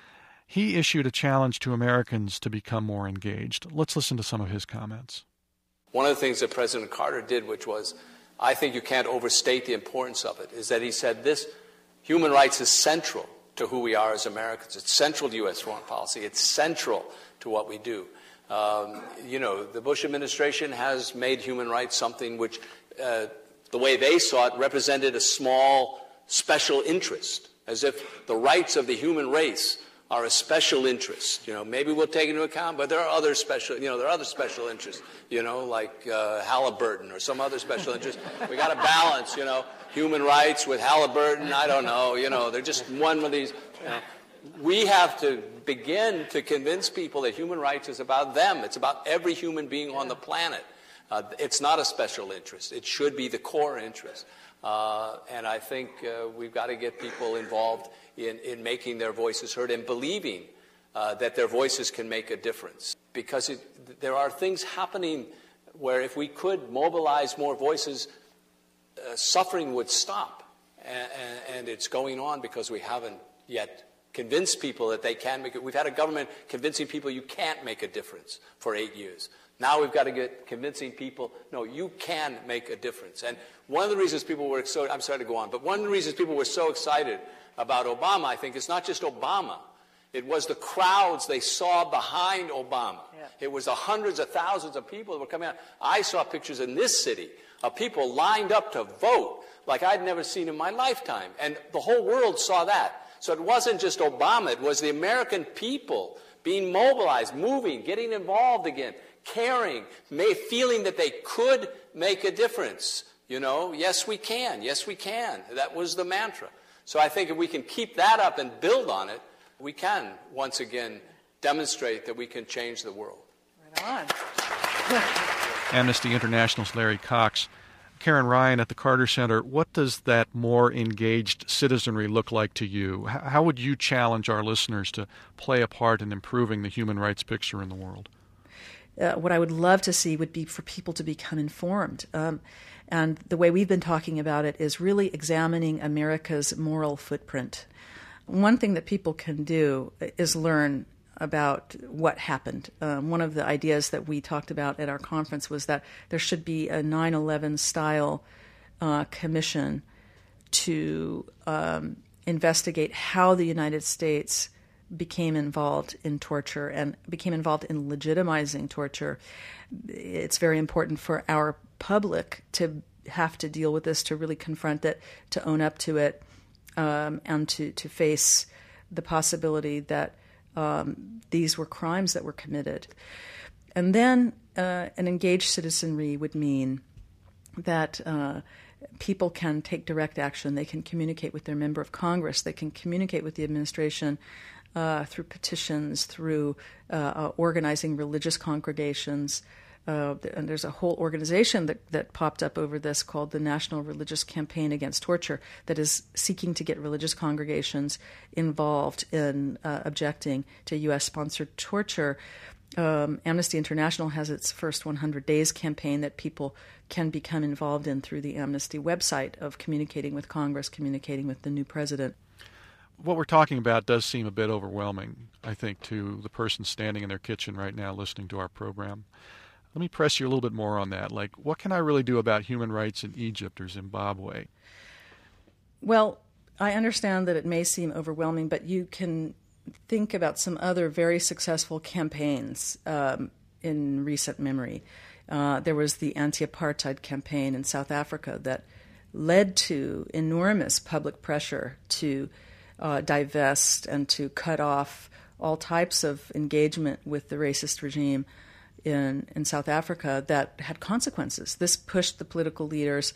He issued a challenge to Americans to become more engaged. Let's listen to some of his comments. One of the things that President Carter did, which was, I think you can't overstate the importance of it, is that he said this, human rights is central to who we are as Americans. It's central to U S foreign policy. It's central to what we do. Um, you know, the Bush administration has made human rights something which, uh, the way they saw it, represented a small, special interest, as if the rights of the human race are a special interest. You know, maybe we'll take into account, but there are other special, you know, there are other special interests, you know, like uh, Halliburton or some other special interest. We got to balance, you know, human rights with Halliburton. I don't know, you know, they're just one of these. You know. We have to begin to convince people that human rights is about them. It's about every human being on the planet. Uh, it's not a special interest. It should be the core interest. Uh, and I think uh, we've got to get people involved in, in making their voices heard and believing uh, that their voices can make a difference. Because it, there are things happening where if we could mobilize more voices, uh, suffering would stop. And, and, and it's going on because we haven't yet convinced people that they can make it. We've had a government convincing people you can't make a difference for eight years. Now we've got to get convincing people, no, you can make a difference. And one of the reasons people were so, I'm sorry to go on, but one of the reasons people were so excited about Obama, I think, is not just Obama. It was the crowds they saw behind Obama. Yeah. It was the hundreds of thousands of people that were coming out. I saw pictures in this city of people lined up to vote like I'd never seen in my lifetime. And the whole world saw that. So it wasn't just Obama. It was the American people being mobilized, moving, getting involved again, caring, may, feeling that they could make a difference. You know, yes, we can. Yes, we can. That was the mantra. So I think if we can keep that up and build on it, we can, once again, demonstrate that we can change the world. Right on. Amnesty International's Larry Cox. Karen Ryan at the Carter Center, what does that more engaged citizenry look like to you? How would you challenge our listeners to play a part in improving the human rights picture in the world? uh, what I would love to see would be for people to become informed. Um, and the way we've been talking about it is really examining America's moral footprint. One thing that people can do is learn about what happened. Um, one of the ideas that we talked about at our conference was that there should be a nine eleven style uh, commission to um, investigate how the United States became involved in torture and became involved in legitimizing torture. It's very important for our public to have to deal with this, to really confront it, to own up to it, um, and to, to face the possibility that um, these were crimes that were committed. And then uh, an engaged citizenry would mean that uh, people can take direct action. They can communicate with their member of Congress. They can communicate with the administration uh, through petitions, through uh, uh, organizing religious congregations. Uh, and there's a whole organization that, that popped up over this called the National Religious Campaign Against Torture that is seeking to get religious congregations involved in uh, objecting to U S-sponsored torture. Um, Amnesty International has its first one hundred days campaign that people can become involved in through the Amnesty website of communicating with Congress, communicating with the new president. What we're talking about does seem a bit overwhelming, I think, to the person standing in their kitchen right now listening to our program. Let me press you a little bit more on that. Like, what can I really do about human rights in Egypt or Zimbabwe? Well, I understand that it may seem overwhelming, but you can think about some other very successful campaigns um, in recent memory. Uh, there was the anti-apartheid campaign in South Africa that led to enormous public pressure to uh, divest and to cut off all types of engagement with the racist regime in, in South Africa that had consequences. This pushed the political leaders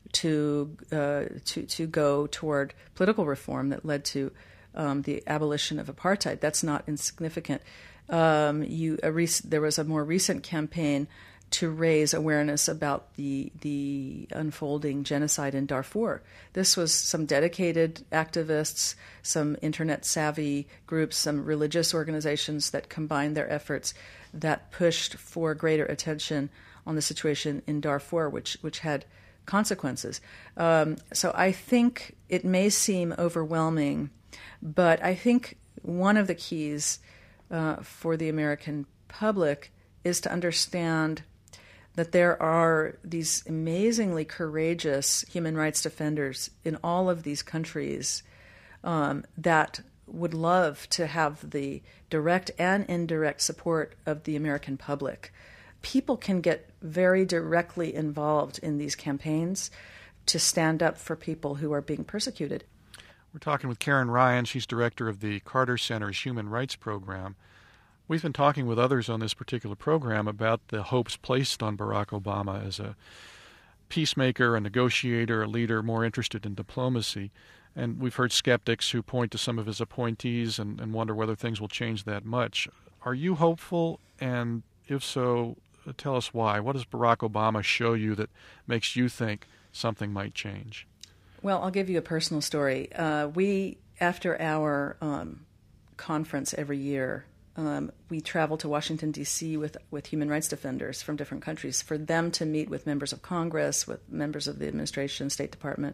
to uh, to to go toward political reform that led to um, the abolition of apartheid. That's not insignificant. Um, you a rec- there was a more recent campaign to raise awareness about the the unfolding genocide in Darfur. This was some dedicated activists, some internet-savvy groups, some religious organizations that combined their efforts that pushed for greater attention on the situation in Darfur, which which had consequences. Um, so I think it may seem overwhelming, but I think one of the keys uh, for the American public is to understand that there are these amazingly courageous human rights defenders in all of these countries um, that would love to have the direct and indirect support of the American public. People can get very directly involved in these campaigns to stand up for people who are being persecuted. We're talking with Karen Ryan. She's director of the Carter Center's Human Rights Program. We've been talking with others on this particular program about the hopes placed on Barack Obama as a peacemaker, a negotiator, a leader more interested in diplomacy. And we've heard skeptics who point to some of his appointees and, and wonder whether things will change that much. Are you hopeful? And if so, tell us why. What does Barack Obama show you that makes you think something might change? Well, I'll give you a personal story. Uh, we, after our um, conference every year, um, we travel to Washington, D C with, with human rights defenders from different countries for them to meet with members of Congress, with members of the administration, State Department.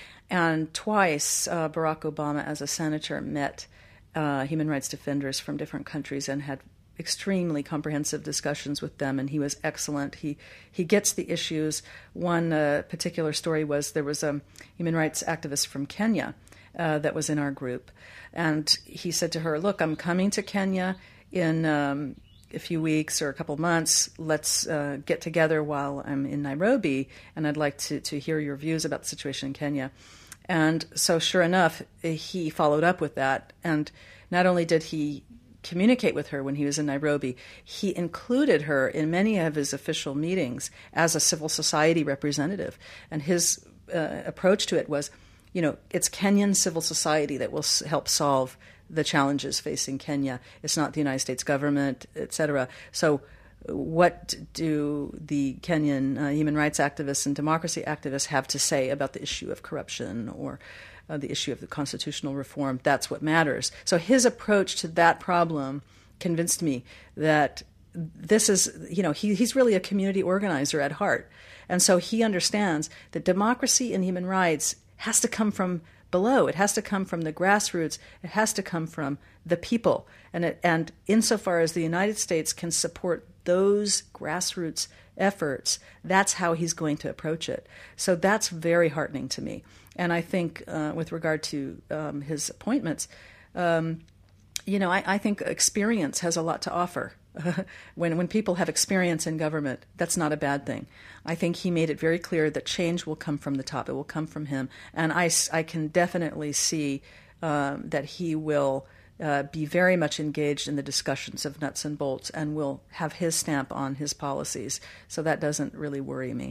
And twice, uh, Barack Obama, as a senator, met uh, human rights defenders from different countries and had extremely comprehensive discussions with them, and he was excellent. He he gets the issues. One uh, particular story was there was a human rights activist from Kenya uh, that was in our group, and he said to her, "Look, I'm coming to Kenya in um, a few weeks or a couple months. Let's uh, get together while I'm in Nairobi, and I'd like to, to hear your views about the situation in Kenya." And so sure enough, he followed up with that. And not only did he communicate with her when he was in Nairobi, he included her in many of his official meetings as a civil society representative. And his uh, approach to it was, you know, it's Kenyan civil society that will s- help solve the challenges facing Kenya. It's not the United States government, et cetera. So what do the Kenyan uh, human rights activists and democracy activists have to say about the issue of corruption or uh, the issue of the constitutional reform? That's what matters. So his approach to that problem convinced me that this is, you know, he, he's really a community organizer at heart. And so he understands that democracy and human rights has to come from below. It has to come from the grassroots. It has to come from the people. And it, and insofar as the United States can support those grassroots efforts, that's how he's going to approach it. So that's very heartening to me. And I think uh, with regard to um, his appointments, um, you know, I, I think experience has a lot to offer. when when people have experience in government, that's not a bad thing. I think he made it very clear that change will come from the top. It will come from him. And I, I can definitely see um, that he will uh, be very much engaged in the discussions of nuts and bolts and will have his stamp on his policies. So that doesn't really worry me.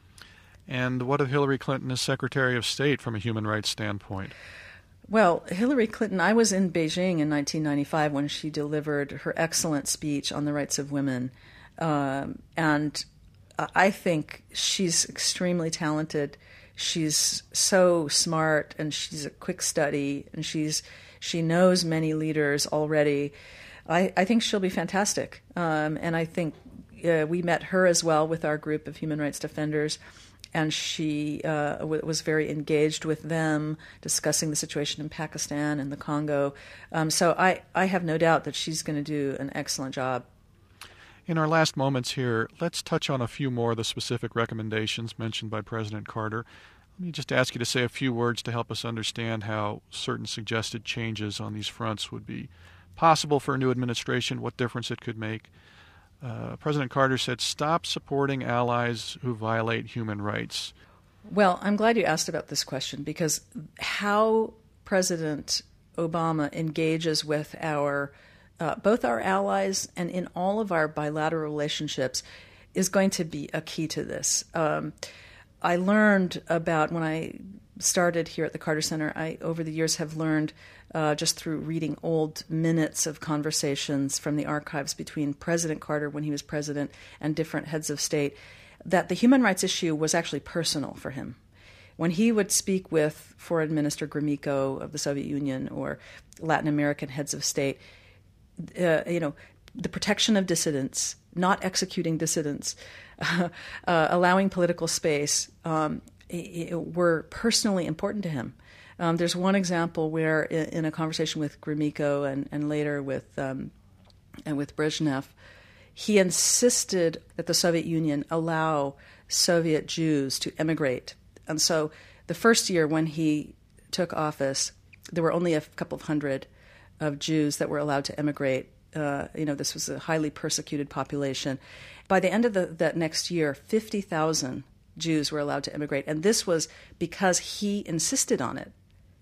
And what of Hillary Clinton as Secretary of State from a human rights standpoint? Well, Hillary Clinton, I was in Beijing in nineteen ninety-five when she delivered her excellent speech on the rights of women. Um, and I think she's extremely talented. She's so smart, and she's a quick study, and she's she knows many leaders already. I, I think she'll be fantastic. Um, and I think uh, we met her as well with our group of human rights defenders. And she uh, w- was very engaged with them, discussing the situation in Pakistan and the Congo. Um, so I, I have no doubt that she's going to do an excellent job. In our last moments here, let's touch on a few more of the specific recommendations mentioned by President Carter. Let me just ask you to say a few words to help us understand how certain suggested changes on these fronts would be possible for a new administration, what difference it could make. Uh, President Carter said, stop supporting allies who violate human rights. Well, I'm glad you asked about this question, because how President Obama engages with our uh, both our allies and in all of our bilateral relationships is going to be a key to this. Um, I learned about, when I started here at the Carter Center, I over the years have learned Uh, just through reading old minutes of conversations from the archives between President Carter when he was president and different heads of state, that the human rights issue was actually personal for him. When he would speak with Foreign Minister Gromyko of the Soviet Union or Latin American heads of state, uh, you know, the protection of dissidents, not executing dissidents, uh, uh, allowing political space, um, it, it were personally important to him. Um, there's one example where, in, in a conversation with Gromyko and, and later with um, and with Brezhnev, he insisted that the Soviet Union allow Soviet Jews to emigrate. And so, the first year when he took office, there were only a couple of hundred of Jews that were allowed to emigrate. Uh, you know, this was a highly persecuted population. By the end of the, that next year, fifty thousand Jews were allowed to emigrate, and this was because he insisted on it.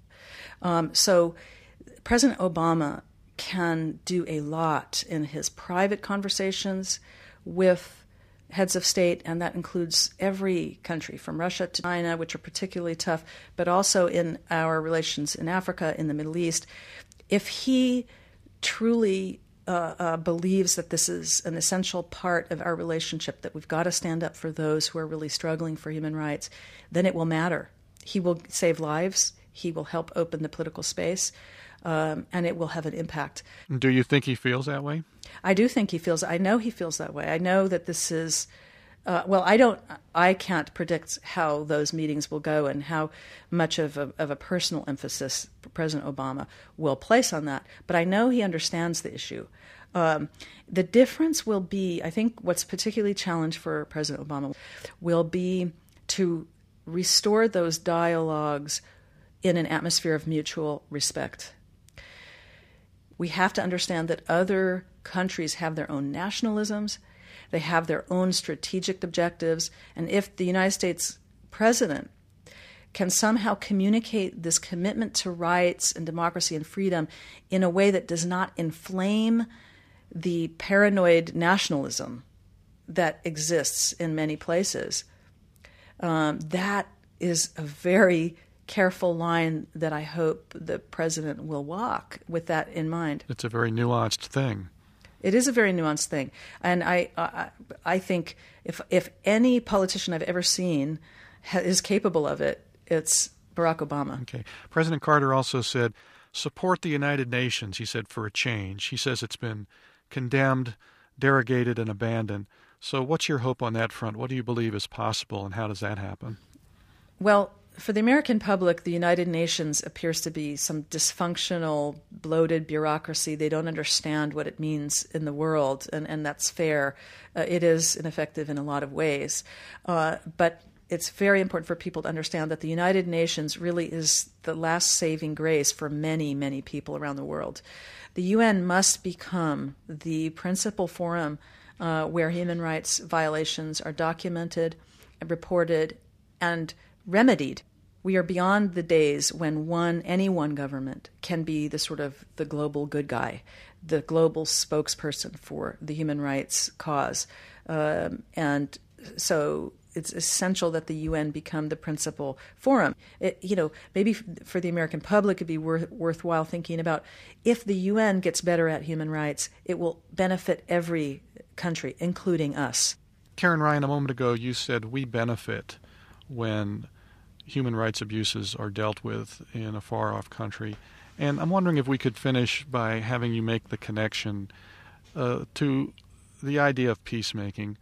Um, so President Obama can do a lot in his private conversations with heads of state, and that includes every country from Russia to China, which are particularly tough, but also in our relations in Africa, in the Middle East. If he truly uh, uh, believes that this is an essential part of our relationship, that we've got to stand up for those who are really struggling for human rights, then it will matter. He will save lives. He will help open the political space, um, and it will have an impact. Do you think he feels that way? I do think he feels. I know he feels that way. I know that this is. Uh, well, I don't. I can't predict how those meetings will go and how much of a, of a personal emphasis President Obama will place on that. But I know he understands the issue. Um, the difference will be, I think, what's particularly challenged for President Obama will be to restore those dialogues in an atmosphere of mutual respect. We have to understand that other countries have their own nationalisms, they have their own strategic objectives, and if the United States president can somehow communicate this commitment to rights and democracy and freedom in a way that does not inflame the paranoid nationalism that exists in many places, um, that is a very careful line that I hope the president will walk with that in mind. It's a very nuanced thing. It is a very nuanced thing. And I I, I think if if any politician I've ever seen ha- is capable of it, it's Barack Obama. Okay. President Carter also said, support the United Nations, he said, for a change. He says it's been condemned, derogated and abandoned. So what's your hope on that front? What do you believe is possible, and how does that happen? Well, for the American public, the United Nations appears to be some dysfunctional, bloated bureaucracy. They don't understand what it means in the world, and, and that's fair. Uh, it is ineffective in a lot of ways. Uh, but it's very important for people to understand that the United Nations really is the last saving grace for many, many people around the world. The U N must become the principal forum uh, where human rights violations are documented, reported, and remedied. We are beyond the days when one, any one government can be the sort of the global good guy, the global spokesperson for the human rights cause. Um, and so it's essential that the U N become the principal forum. It, you know, maybe for the American public, it'd be worth, worthwhile thinking about if the U N gets better at human rights, it will benefit every country, including us. Karen Ryan, a moment ago, you said we benefit when human rights abuses are dealt with in a far-off country. And I'm wondering if we could finish by having you make the connection uh, to the idea of peacemaking,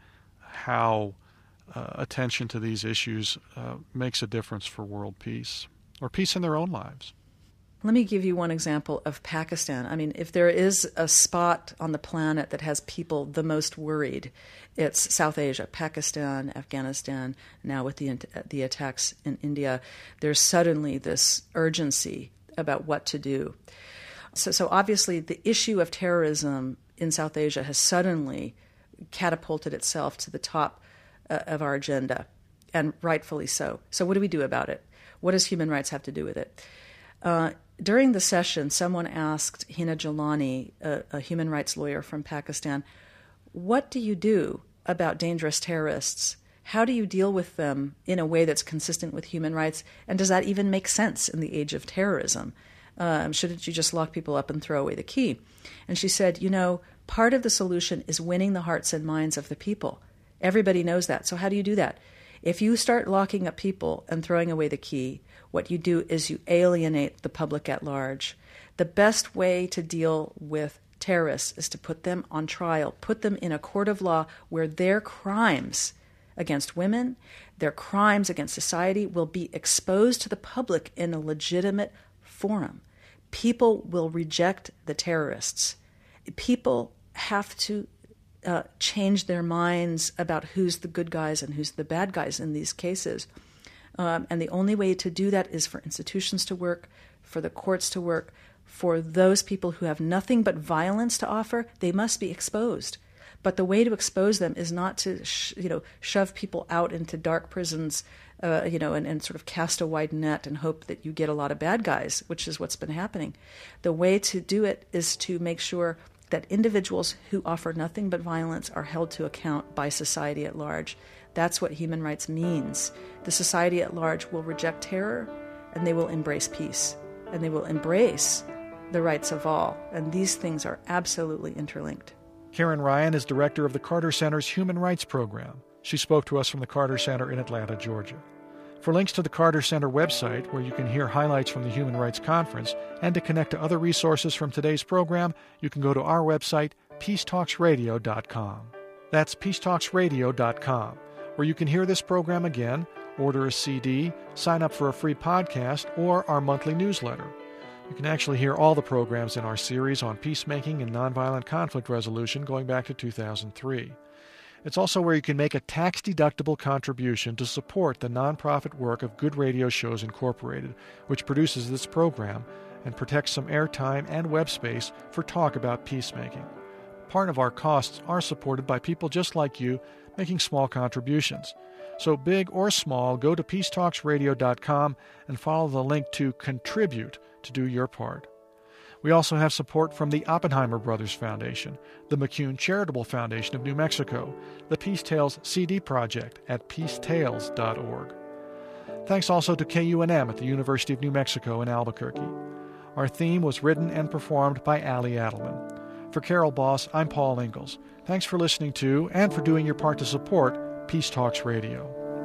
how uh, attention to these issues uh, makes a difference for world peace, or peace in their own lives. Let me give you one example of Pakistan. I mean, if there is a spot on the planet that has people the most worried, it's South Asia, Pakistan, Afghanistan. Now with the the attacks in India, there's suddenly this urgency about what to do. So, so obviously the issue of terrorism in South Asia has suddenly catapulted itself to the top uh, of our agenda, and rightfully so. So what do we do about it? What does human rights have to do with it? Uh, during the session, someone asked Hina Jalani, a, a human rights lawyer from Pakistan, what do you do about dangerous terrorists? How do you deal with them in a way that's consistent with human rights? And does that even make sense in the age of terrorism? Um, shouldn't you just lock people up and throw away the key? And she said, you know, part of the solution is winning the hearts and minds of the people. Everybody knows that. So how do you do that? If you start locking up people and throwing away the key, what you do is you alienate the public at large. The best way to deal with terrorists is to put them on trial, put them in a court of law where their crimes against women, their crimes against society will be exposed to the public in a legitimate forum. People will reject the terrorists. People have to uh, change their minds about who's the good guys and who's the bad guys in these cases. Um, and the only way to do that is for institutions to work, for the courts to work, for those people who have nothing but violence to offer. They must be exposed. But the way to expose them is not to, sh- you know, shove people out into dark prisons, uh, you know, and, and sort of cast a wide net and hope that you get a lot of bad guys, which is what's been happening. The way to do it is to make sure that individuals who offer nothing but violence are held to account by society at large. That's what human rights means. The society at large will reject terror, and they will embrace peace, and they will embrace the rights of all. And these things are absolutely interlinked. Karen Ryan is director of the Carter Center's Human Rights Program. She spoke to us from the Carter Center in Atlanta, Georgia. For links to the Carter Center website, where you can hear highlights from the Human Rights Conference, and to connect to other resources from today's program, you can go to our website, peace talks radio dot com. That's peace talks radio dot com, where you can hear this program again, order a C D, sign up for a free podcast, or our monthly newsletter. You can actually hear all the programs in our series on peacemaking and nonviolent conflict resolution going back to two thousand three. It's also where you can make a tax-deductible contribution to support the nonprofit work of Good Radio Shows Incorporated, which produces this program and protects some airtime and web space for talk about peacemaking. Part of our costs are supported by people just like you making small contributions. So big or small, go to peace talks radio dot com and follow the link to Contribute to do your part. We also have support from the Oppenheimer Brothers Foundation, the McCune Charitable Foundation of New Mexico, the Peace Tales C D Project at peace tales dot org. Thanks also to K U N M at the University of New Mexico in Albuquerque. Our theme was written and performed by Allie Adelman. For Carol Boss, I'm Paul Ingalls. Thanks for listening to and for doing your part to support Peace Talks Radio.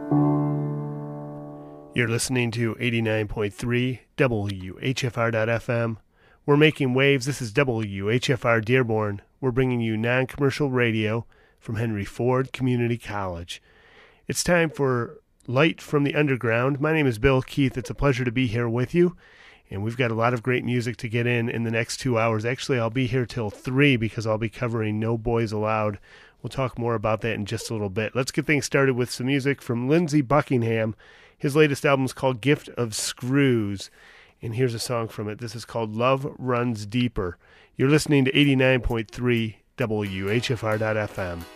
You're listening to eighty-nine point three W H F R dot F M. We're making waves. This is W H F R Dearborn. We're we're bringing you non-commercial radio from Henry Ford Community College. It's time for Light from the Underground. My name is Bill Keith. It's a pleasure to be here with you, and we've got a lot of great music to get in in the next two hours. Actually, I'll be here till three because I'll be covering No Boys Allowed. We'll talk more about that in just a little bit. Let's get things started with some music from Lindsey Buckingham. His latest album is called Gift of Screws, and here's a song from it. This is called Love Runs Deeper. You're listening to eighty-nine point three W H F R dot F M.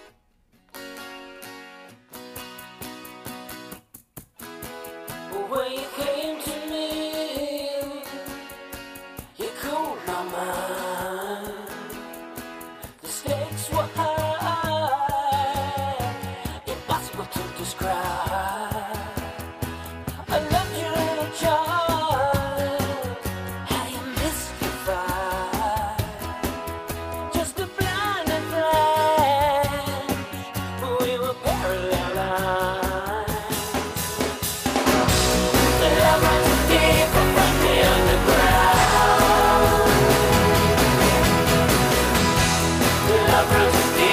Love runs deep.